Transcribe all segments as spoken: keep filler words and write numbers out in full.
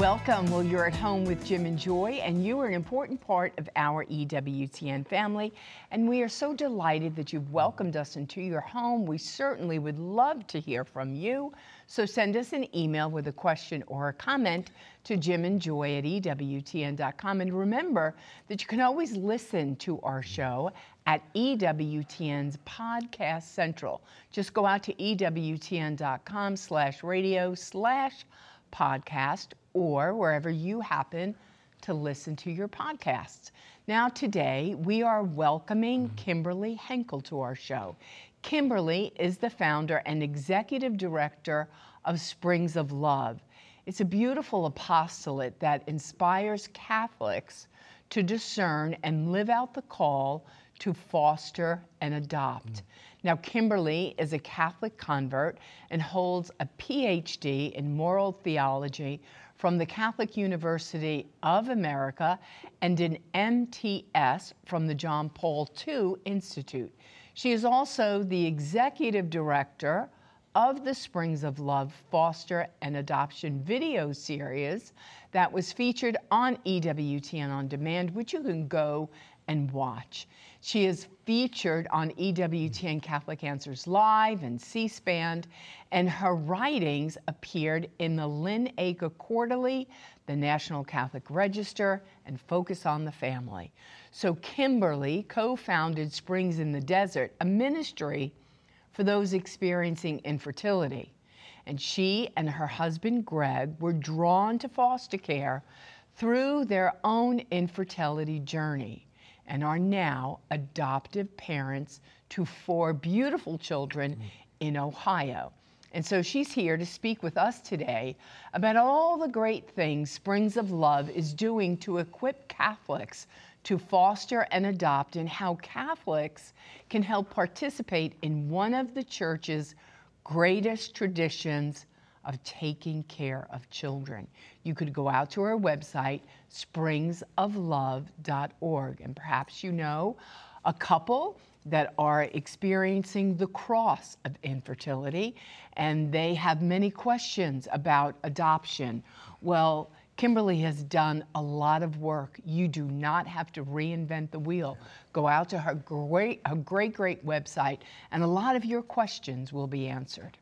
Welcome. Well, you're at home with Jim and Joy, and you are an important part of our E W T N family, and we are so delighted that you've welcomed us into your home. We certainly would love to hear from you, so send us an email with a question or a comment to jimandjoy at E W T N dot com, and remember that you can always listen to our show at E W T N's Podcast Central. Just go out to E W T N dot com slash radio slash podcast or wherever you happen to listen to your podcasts. Now today we are welcoming Kimberly Henkel to our show. Kimberly is the founder and executive director of Springs of Love. It's a beautiful apostolate that inspires Catholics to discern and live out the call to foster and adopt. Mm. Now, Kimberly is a Catholic convert and holds a P H D in moral theology from the Catholic University of America and an M T S from the John Paul the Second Institute. She is also the executive director of the Springs of Love Foster and Adoption video series that was featured on E W T N On Demand, which you can go and watch. She is featured on E W T N Catholic Answers Live and C-SPAN, and her writings appeared in the Lynn Acre Quarterly, the National Catholic Register, and Focus on the Family. So Kimberly co-founded Springs in the Desert, a ministry for those experiencing infertility. And she and her husband, Greg, were drawn to foster care through their own infertility journey and are now adoptive parents to four beautiful children mm. in Ohio. And so she's here to speak with us today about all the great things Springs of Love is doing to equip Catholics to foster and adopt, and how Catholics can help participate in one of the Church's greatest traditions of taking care of children. You could go out to our website, springs of love dot org, and perhaps you know a couple that are experiencing the cross of infertility, and they have many questions about adoption. Well, Kimberly has done a lot of work. You do not have to reinvent the wheel. Go out to her great, her great, great website, and a lot of your questions will be answered.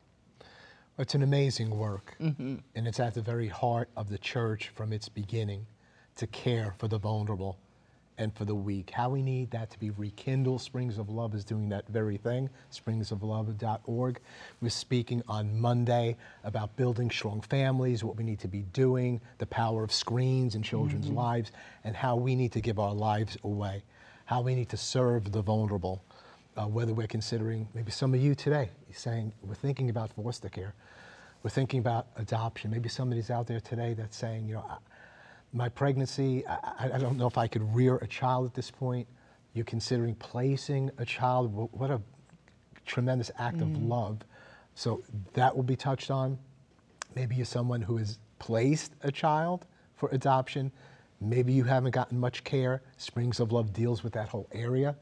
It's an amazing work, mm-hmm. and it's at the very heart of the Church from its beginning to care for the vulnerable and for the weak. How we need that to be rekindled. Springs of Love is doing that very thing, springs of love dot org. We're speaking on Monday about building strong families, what we need to be doing, the power of screens in children's mm-hmm. lives, and how we need to give our lives away, how we need to serve the vulnerable. Uh, whether we're considering, maybe some of you today, saying, we're thinking about foster care, we're thinking about adoption. Maybe somebody's out there today that's saying, you know, I, my pregnancy, I, I don't know if I could rear a child at this point. You're considering placing a child. What a tremendous act mm. of love. So that will be touched on. Maybe you're someone who has placed a child for adoption. Maybe you haven't gotten much care. Springs of Love deals with that whole area.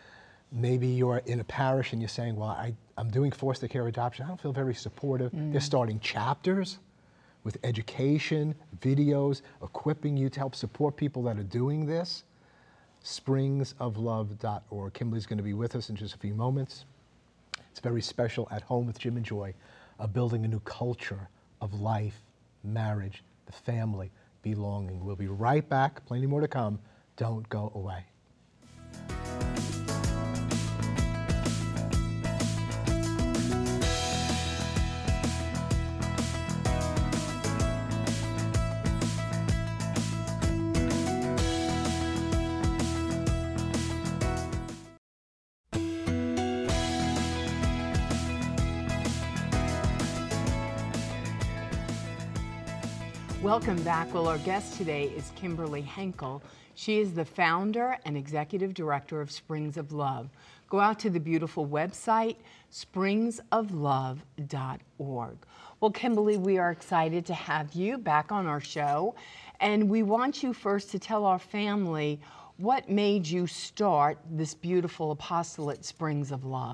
Maybe you're in a parish and you're saying, well, I, I'm doing foster care adoption. I don't feel very supportive. Mm. They're starting chapters with education, videos, equipping you to help support people that are doing this. springs of love dot org. Kimberly's going to be with us in just a few moments. It's very special at home with Jim and Joy, uh, building a new culture of life, marriage, the family, belonging. We'll be right back. Plenty more to come. Don't go away. Welcome back. Well, our guest today is Kimberly Henkel. She is the founder and executive director of Springs of Love. Go out to the beautiful website, springs of love dot org. Well, Kimberly, we are excited to have you back on our show, and we want you first to tell our family what made you start this beautiful apostolate, Springs of Love.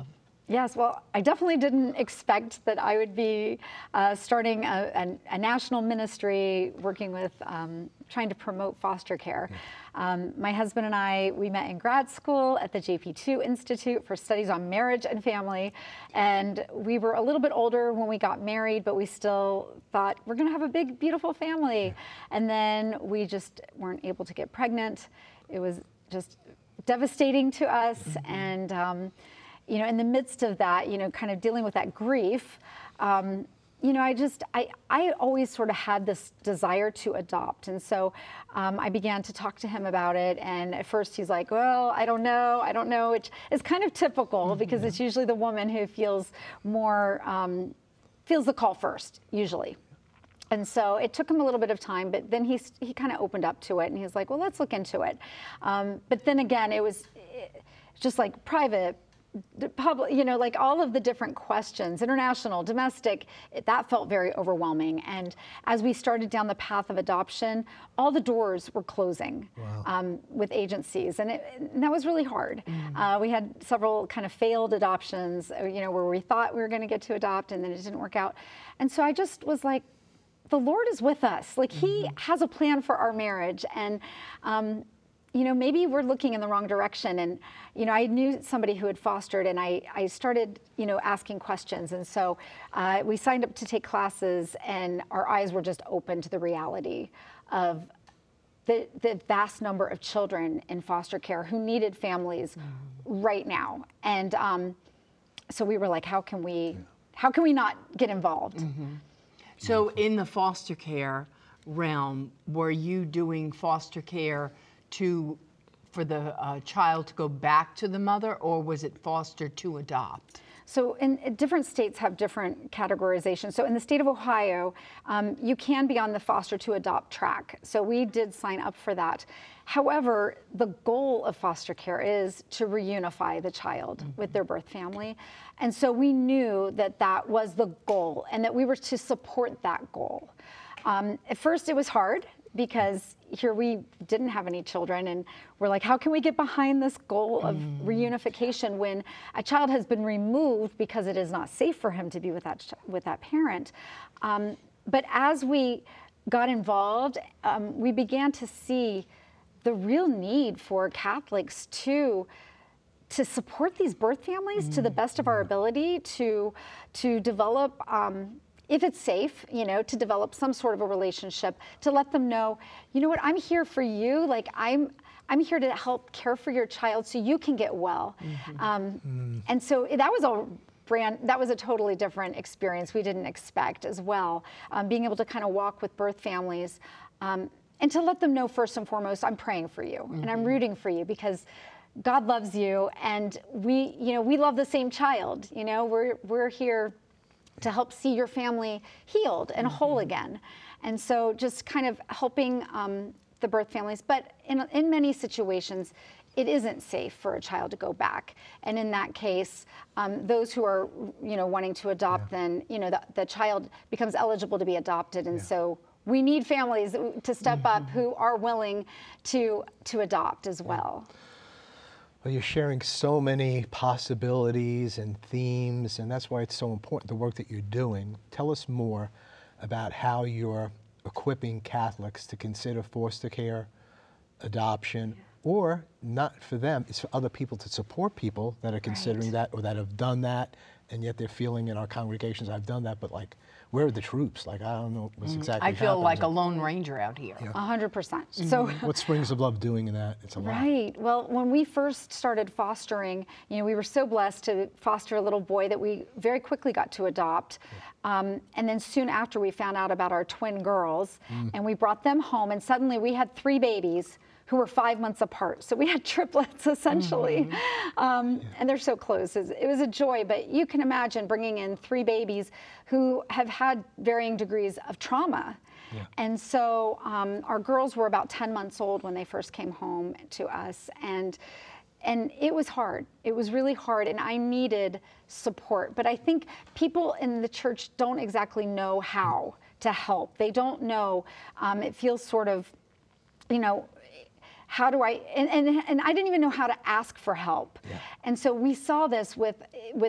Yes, well, I definitely didn't expect that I would be uh, starting a, a, a national ministry working with um, trying to promote foster care. Yeah. Um, my husband and I, we met in grad school at the J P two Institute for Studies on Marriage and Family. And we were a little bit older when we got married, but we still thought we're going to have a big, beautiful family. Yeah. And then we just weren't able to get pregnant. It was just devastating to us. Mm-hmm. And um, you know, in the midst of that, you know, kind of dealing with that grief, um, you know, I just, I, I always sort of had this desire to adopt. And so um, I began to talk to him about it. And at first he's like, well, I don't know, I don't know, which is kind of typical mm-hmm. because it's usually the woman who feels more, um, feels the call first, usually. And so it took him a little bit of time, but then he, he kind of opened up to it and he was like, well, let's look into it. Um, but then again, it was it, just like private, public, you know, like all of the different questions, international, domestic, it, that felt very overwhelming. And as we started down the path of adoption, all the doors were closing wow. um, with agencies. And, it, and that was really hard. Mm. Uh, we had several kind of failed adoptions, you know, where we thought we were going to get to adopt and then it didn't work out. And so I just was like, the Lord is with us. Like mm-hmm. he has a plan for our marriage. And, um, you know, maybe we're looking in the wrong direction. And, you know, I knew somebody who had fostered and I, I started, you know, asking questions. And so uh, we signed up to take classes and our eyes were just open to the reality of the, the vast number of children in foster care who needed families mm-hmm. right now. And um, so we were like, how can we, how can we not get involved? Mm-hmm. So in the foster care realm, were you doing foster care to for the uh, child to go back to the mother, or was it foster to adopt? So in, in different states have different categorizations. So in the state of Ohio, um, you can be on the foster to adopt track. So we did sign up for that. However, the goal of foster care is to reunify the child mm-hmm. with their birth family. And so we knew that that was the goal and that we were to support that goal. Um, at first it was hard because here we didn't have any children and we're like, how can we get behind this goal of mm. reunification when a child has been removed because it is not safe for him to be with that, with that parent? Um, but as we got involved, um, we began to see the real need for Catholics to to support these birth families mm. to the best of our ability, to, to develop um, if it's safe, you know, to develop some sort of a relationship, to let them know, you know what, I'm here for you. Like I'm, I'm here to help care for your child so you can get well. Mm-hmm. Um, mm. And so that was a brand, that was a totally different experience we didn't expect as well. Um, being able to kind of walk with birth families um, and to let them know first and foremost, I'm praying for you mm-hmm. and I'm rooting for you because God loves you and we, you know, we love the same child. You know, we're, we're here to help see your family healed and mm-hmm. whole again. And so just kind of helping um, the birth families. But in, in many situations, it isn't safe for a child to go back. And in that case, um, those who are, you know, wanting to adopt, yeah. then, you know, the, the child becomes eligible to be adopted. And yeah. so we need families to step mm-hmm. up who are willing to, to adopt as well. Well, you're sharing so many possibilities and themes, and that's why it's so important, the work that you're doing. Tell us more about how you're equipping Catholics to consider foster care, adoption, or not for them, it's for other people to support people that are considering right. that or that have done that, and yet they're feeling in our congregations, I've done that, but like, where are the troops? Like, I don't know what's exactly I feel happening. like a lone ranger out here. Yeah. A hundred percent. So what's Springs of Love doing in that? It's a lot. Right. Well, when we first started fostering, you know, we were so blessed to foster a little boy that we very quickly got to adopt. Yeah. Um, and then soon after we found out about our twin girls mm. and we brought them home and suddenly we had three babies who were five months apart. So we had triplets essentially. Mm-hmm. um, yeah. And they're so close. It was a joy, but you can imagine bringing in three babies who have had varying degrees of trauma. Yeah. And so um, our girls were about ten months old when they first came home to us. And And it was hard. It was really hard, and I needed support. But I think people in the church don't exactly know how to help. They don't know. Um, it feels sort of, you know, how do I, and, and, and I didn't even know how to ask for help. Yeah. And so we saw this with, with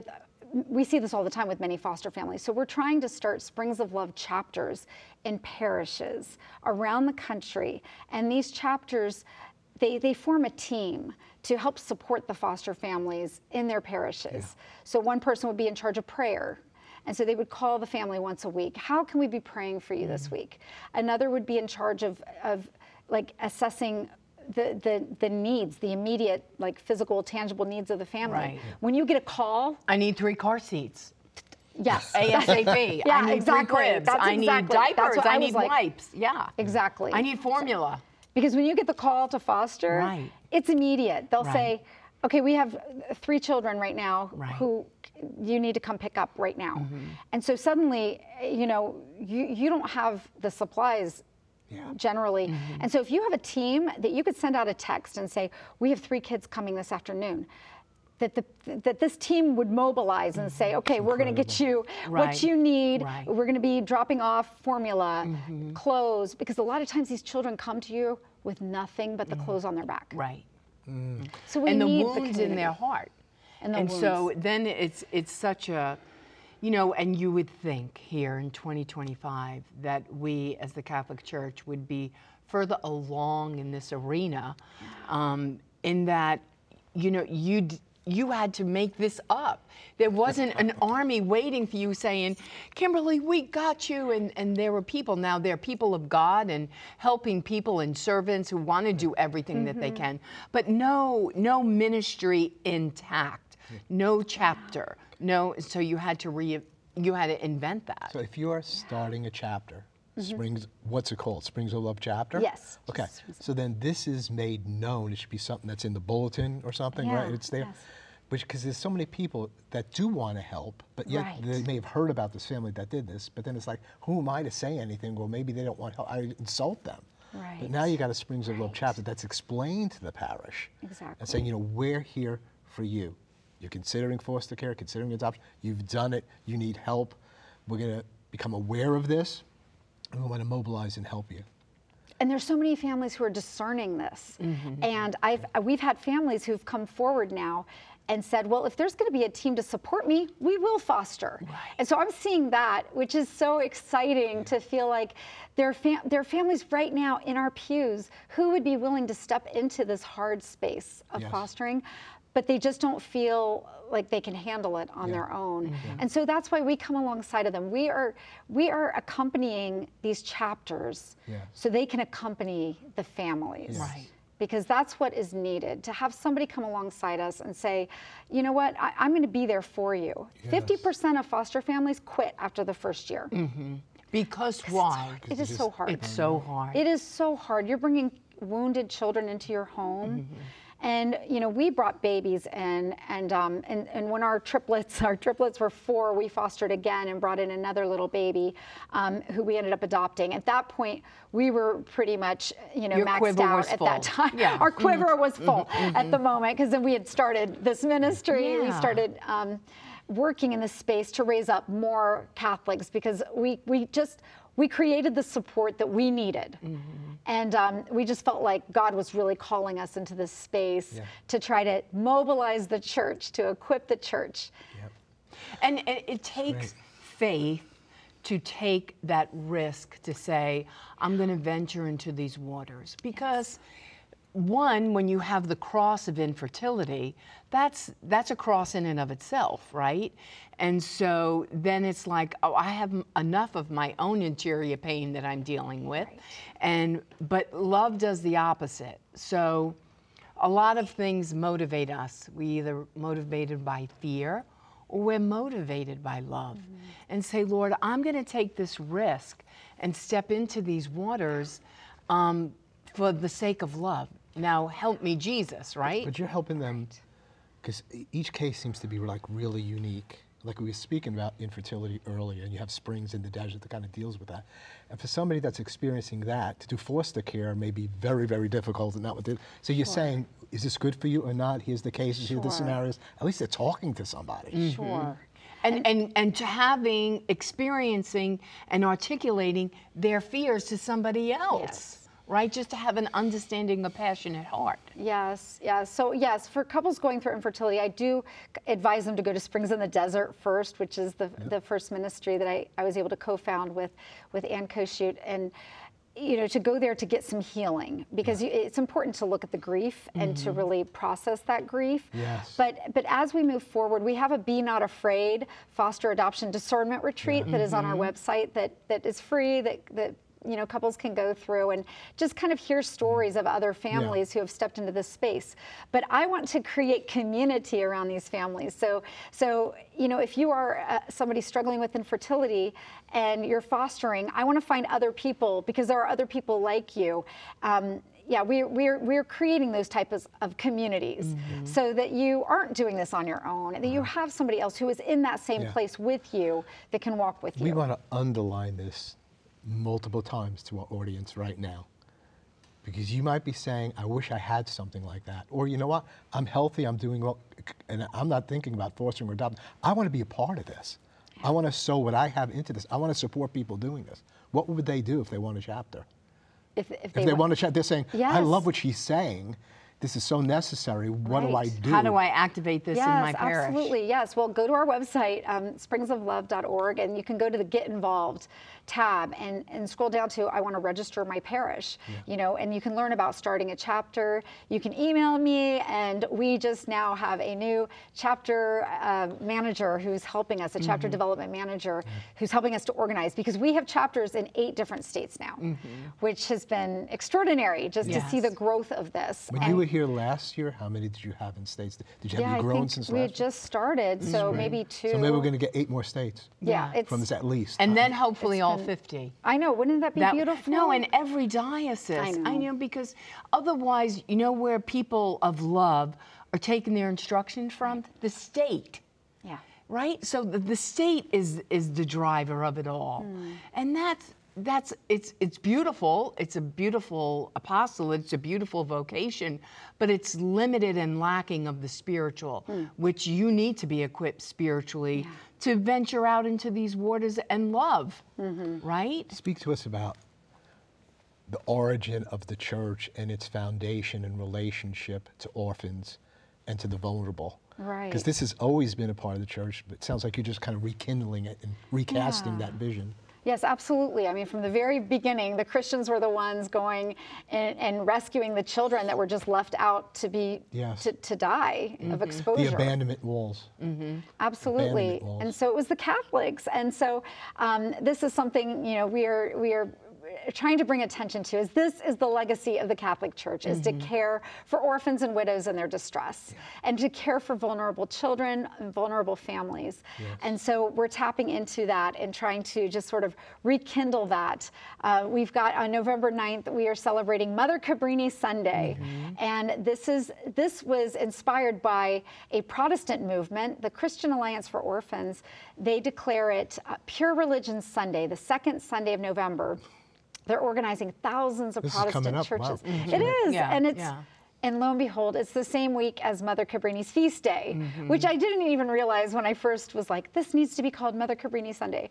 we see this all the time with many foster families. So we're trying to start Springs of Love chapters in parishes around the country. And these chapters, they, they form a team to help support the foster families in their parishes. Yeah. So one person would be in charge of prayer. And so they would call the family once a week. How can we be praying for you mm-hmm. this week? Another would be in charge of, of like assessing the, the, the needs, the immediate, like physical, tangible needs of the family. Right. When you get a call. I need three car seats. Yes. ASAP. Yeah, I need exactly. three cribs. That's I exactly. need diapers. I, I need like, wipes. Yeah. Exactly. I need formula. So, because when you get the call to foster, right. it's immediate. They'll right. say, okay, we have three children right now right. who you need to come pick up right now. Mm-hmm. And so suddenly, you know, you, you don't have the supplies yeah. generally. Mm-hmm. And so if you have a team that you could send out a text and say, we have three kids coming this afternoon, that the that this team would mobilize and mm-hmm. say, okay, we're going to get you right. what you need. Right. We're going to be dropping off formula, mm-hmm. clothes, because a lot of times these children come to you with nothing but the mm-hmm. clothes on their back. Right. Mm. So we and the need wounds the in their heart. And, the and wounds. So then it's it's such a, you know, and you would think here in twenty twenty-five that we as the Catholic Church would be further along in this arena, um, in that, you know, you you had to make this up. There wasn't an army waiting for you saying, Kimberly, we got you. And, and there were people. Now they're people of God and helping people and servants who want to do everything mm-hmm. that they can. But no, no ministry intact, no chapter, no. So you had to re, you had to invent that. So if you are starting a chapter, mm-hmm. Springs, what's it called? Springs of Love chapter? Yes. Okay. So then this is made known. It should be something that's in the bulletin or something, yeah. right? It's there. Yes. Because there's so many people that do want to help, but yet right. they may have heard about this family that did this, but then it's like, who am I to say anything? Well, maybe they don't want help. I insult them. Right. But now you got a Springs of Love right. chapter that's explained to the parish. Exactly. And saying, you know, we're here for you. You're considering foster care, considering adoption. You've done it. You need help. We're going to become aware of this, and we want to mobilize and help you. And there's so many families who are discerning this. Mm-hmm. And I've, we've had families who've come forward now and said, well, if there's going to be a team to support me, we will foster. Right. And so I'm seeing that, which is so exciting yeah. to feel like there are, fam there are families right now in our pews who would be willing to step into this hard space of yes. fostering, but they just don't feel like they can handle it on yeah. their own. Mm-hmm. And so that's why we come alongside of them. We are, we are accompanying these chapters yeah. so they can accompany the families. Yes. Right. Because that's what is needed, to have somebody come alongside us and say, you know what, I, I'm going to be there for you. Yes. fifty percent of foster families quit after the first year. Mm-hmm. Because why? It is so hard. It's so hard. It is so hard. You're bringing wounded children into your home. Mm-hmm. And, you know, we brought babies in, and, um, and, and when our triplets, our triplets were four, we fostered again and brought in another little baby um, who we ended up adopting. At that point, we were pretty much, you know, Your maxed out at full. that time. Yeah. Our quiver mm-hmm. was full mm-hmm. at the moment, because then we had started this ministry. Yeah. We started um, working in this space to raise up more Catholics, because we, we just, we created the support that we needed. Mm-hmm. And um, we just felt like God was really calling us into this space yeah. to try to mobilize the church, to equip the church. Yep. And, and it takes Great. faith to take that risk to say, I'm going to venture into these waters. Because one, when you have the cross of infertility, that's that's a cross in and of itself, right? And so then it's like, oh, I have enough of my own interior pain that I'm dealing with. Right. And but love does the opposite. So a lot of things motivate us. We either motivated by fear or we're motivated by love. Mm-hmm. And say, Lord, I'm going to take this risk and step into these waters um, for the sake of love. Now, help me, Jesus, right? But you're helping them, because each case seems to be like really unique. Like we were speaking about infertility earlier, and you have Springs in the desert that kind of deals with that. And for somebody that's experiencing that, to do foster care may be very, very difficult. And not what they, so you're sure. saying, is this good for you or not? Here's the cases, sure. here are the scenarios. At least they're talking to somebody. Mm-hmm. Sure. And, and, and to having, experiencing, and articulating their fears to somebody else. Yes. right? Just to have an understanding, a passionate heart. Yes, yes. So yes, for couples going through infertility, I do advise them to go to Springs in the Desert first, which is the Yep. the first ministry that I, I was able to co-found with with Ann Koshut, and you know, to go there to get some healing, because you, it's important to look at the grief and to really process that grief. Yes. But but as we move forward, we have a Be Not Afraid foster adoption discernment retreat that is on our website that that is free, that that you know, couples can go through and just kind of hear stories of other families who have stepped into this space. But I want to create community around these families. So, so you know, if you are uh, somebody struggling with infertility and you're fostering, I want to find other people, because there are other people like you. Um, yeah, we're, we're, we're creating those types of communities so that you aren't doing this on your own, and that you have somebody else who is in that same Yeah. place with you that can walk with you. We want to underline this multiple times to our audience right now, because you might be saying, I wish I had something like that. Or, you know what, I'm healthy, I'm doing well, and I'm not thinking about fostering or adopting. I want to be a part of this. I want to sow what I have into this. I want to support people doing this. What would they do if they want a chapter? If, if If they want to chat, they're saying, I Yes. love what she's saying. This is so necessary. What do I Right. do? How do I activate this Yes, in my parish? absolutely. Yes. Well, go to our website, um, springs of love dot org, and you can go to the Get Involved tab and, and scroll down to I want to register my parish. You know, and you can learn about starting a chapter. You can email me, and we just now have a new chapter uh, manager who's helping us, a chapter Mm-hmm. development manager who's helping us to organize, because we have chapters in eight different states now, which has been extraordinary just to see Mm-hmm. Yes. the growth of this. When And- you were here last year, how many did you have in states? Did you have yeah, you I grown think since we last had year? just started, so maybe two. So maybe we're going to get eight more states Yeah, it's. from this at least. And then hopefully It's all been- fifty. I know, wouldn't that be That- beautiful? No, in every diocese. I know. know, because otherwise, you know where people of love are taking their instruction from? The state. Yeah. Right? So the, the state is is the driver of it all. And that's that's it's it's beautiful. It's a beautiful apostolate, it's a beautiful vocation, but it's limited and lacking of the spiritual, which you need to be equipped spiritually to venture out into these waters and love. Right? Speak to us about the origin of the church and its foundation and relationship to orphans and to the vulnerable. Right. Because this has always been a part of the church, but it sounds like you're just kind of rekindling it and recasting Yeah. that vision. Yes, absolutely. I mean, from the very beginning, the Christians were the ones going and, and rescuing the children that were just left out to be Yes. to, to die of exposure. The abandonment walls. Absolutely. abandonment walls. And so it was the Catholics. And so um, this is something, you know, we are we are trying to bring attention to, is this is the legacy of the Catholic Church, is to care for orphans and widows in their distress, and to care for vulnerable children and vulnerable families. And so we're tapping into that and trying to just sort of rekindle that. Uh, we've got on November ninth, we are celebrating Mother Cabrini Sunday. And this is this was inspired by a Protestant movement, the Christian Alliance for Orphans. They declare it uh, Pure Religion Sunday, the second Sunday of November. They're organizing thousands of This is Protestant coming up. churches. Wow. It is, Yeah, and it's yeah. and lo and behold, it's the same week as Mother Cabrini's feast day, which I didn't even realize when I first was like, this needs to be called Mother Cabrini Sunday.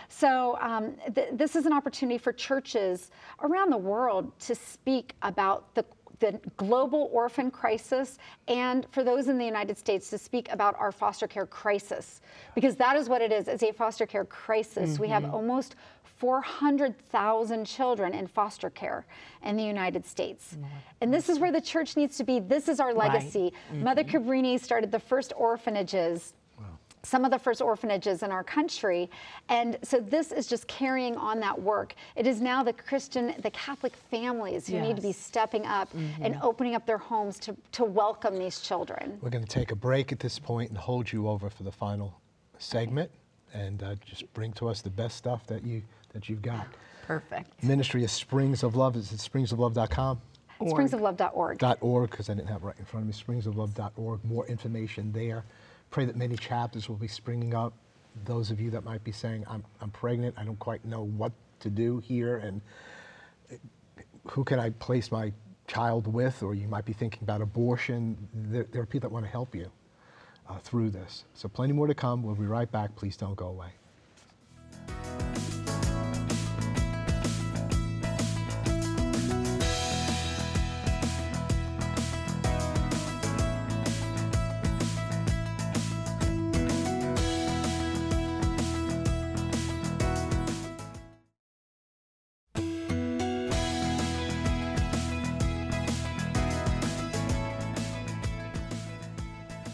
So um, th- this is an opportunity for churches around the world to speak about the the global orphan crisis, and for those in the United States to speak about our foster care crisis, because that is what it is. It's a foster care crisis. We have almost four hundred thousand children in foster care in the United States. And this is where the church needs to be. This is our legacy. Mother Cabrini started the first orphanages, some of the first orphanages in our country. And so this is just carrying on that work. It is now the Christian, the Catholic families who need to be Yes. stepping up and opening up their homes to, to welcome these children. We're going to take a break at this point and hold you over for the final segment, and uh, just bring to us the best stuff that you that you've got. Perfect. Ministry of Springs of Love is at springs of love dot com. springs of love dot org. Dot org, because I didn't have it right in front of me. springs of love dot org. More information there. Pray that many chapters will be springing up. Those of you that might be saying, I'm, I'm pregnant, I don't quite know what to do here, and who can I place my child with? Or you might be thinking about abortion. There, there are people that want to help you uh, through this. So plenty more to come. We'll be right back. Please don't go away.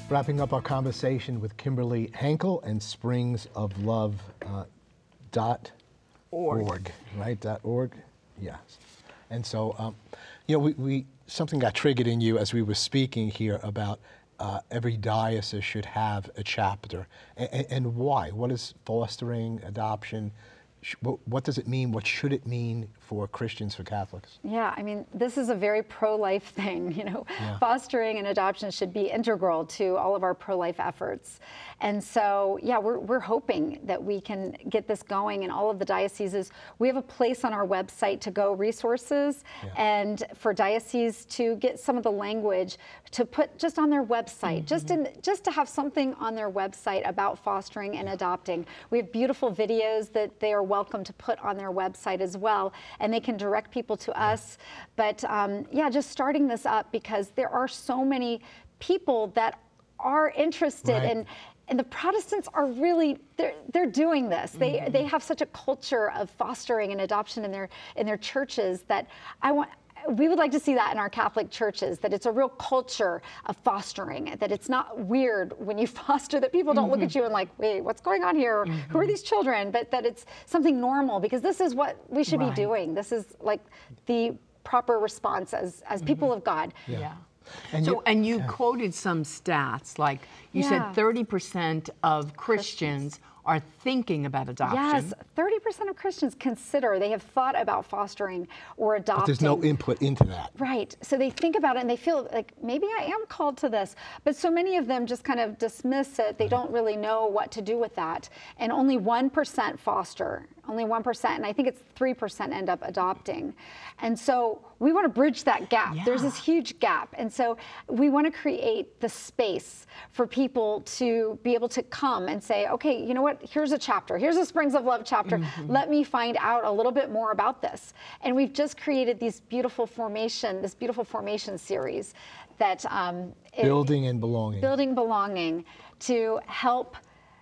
Wrapping up our conversation with Kimberly Henkel and Springs of Love uh, dot org. org, right? Dot org, yes. And so, um, you know, we, we something got triggered in you as we were speaking here about uh, every diocese should have a chapter, and, and why? What is fostering, adoption? What, what does it mean? What should it mean for Christians, for Catholics? Yeah, I mean, this is a very pro-life thing, you know. Yeah. Fostering and adoption should be integral to all of our pro-life efforts. And so, yeah, we're, we're hoping that we can get this going in all of the dioceses. We have a place on our website to go resources yeah. and for dioceses to get some of the language to put just on their website, mm-hmm. just in just to have something on their website about fostering and adopting. We have beautiful videos that they are welcome to put on their website as well, and they can direct people to yeah. us. But um, yeah, just starting this up because there are so many people that are interested right. in. And the Protestants are really, they're, they're doing this. They, mm-hmm. they have such a culture of fostering and adoption in their, in their churches that I want, we would like to see that in our Catholic churches, that it's a real culture of fostering, that it's not weird when you foster, that people don't mm-hmm. look at you and like, wait, what's going on here? Mm-hmm. Who are these children? But that it's something normal because this is what we should right. be doing. This is like the proper response as, as mm-hmm. people of God. Yeah. yeah. And so, you, and you yeah. quoted some stats, like you yeah. said thirty percent of Christians, Christians are thinking about adoption. Yes, thirty percent of Christians consider, they have thought about fostering or adopting. But there's no input into that. Right, so they think about it and they feel like, maybe I am called to this. But so many of them just kind of dismiss it. They right. don't really know what to do with that. And only one percent foster, only one percent, and I think it's three percent end up adopting. And so we want to bridge that gap. Yeah. There's this huge gap. And so we want to create the space for people to be able to come and say, okay, you know what, here's a chapter. Here's a Springs of Love chapter. Mm-hmm. Let me find out a little bit more about this. And we've just created these beautiful formation, this beautiful formation series that um, building it, and belonging. Building belonging to help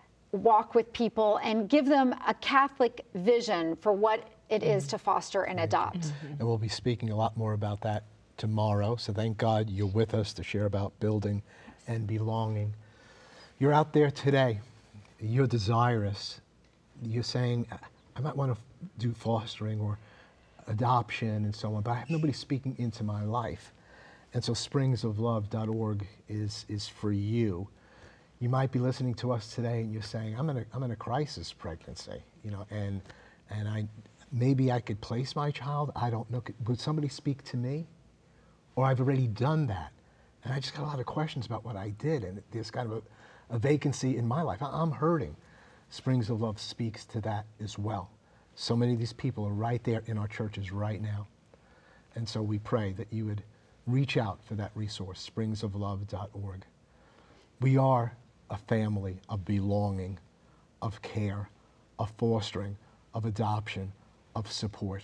walk with people and give them a Catholic vision for what it mm-hmm. is to foster and adopt. Mm-hmm. And we'll be speaking a lot more about that tomorrow. So thank God you're with us to share about building and belonging. You're out there today. You're desirous. You're saying, I might want to do fostering or adoption and so on, but I have nobody speaking into my life. And so springs of love dot org is, is for you. You might be listening to us today and you're saying, I'm in a, I'm in a crisis pregnancy, you know, and, and I, maybe I could place my child. I don't know. Would somebody speak to me? Or I've already done that. And I just got a lot of questions about what I did. And there's kind of a, a vacancy in my life. I'm hurting. Springs of Love speaks to that as well. So many of these people are right there in our churches right now. And so we pray that you would reach out for that resource, springs of love dot org. We are a family of belonging, of care, of fostering, of adoption, of support.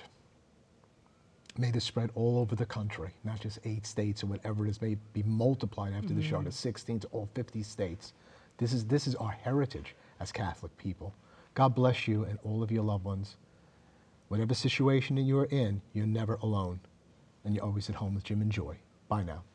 May this spread all over the country, not just eight states or whatever it is, may be multiplied after mm-hmm. the show to sixteen to all fifty states. This is, this is our heritage as Catholic people. God bless you and all of your loved ones. Whatever situation that you're in, you're never alone. And you're always at home with Jim and Joy. Bye now.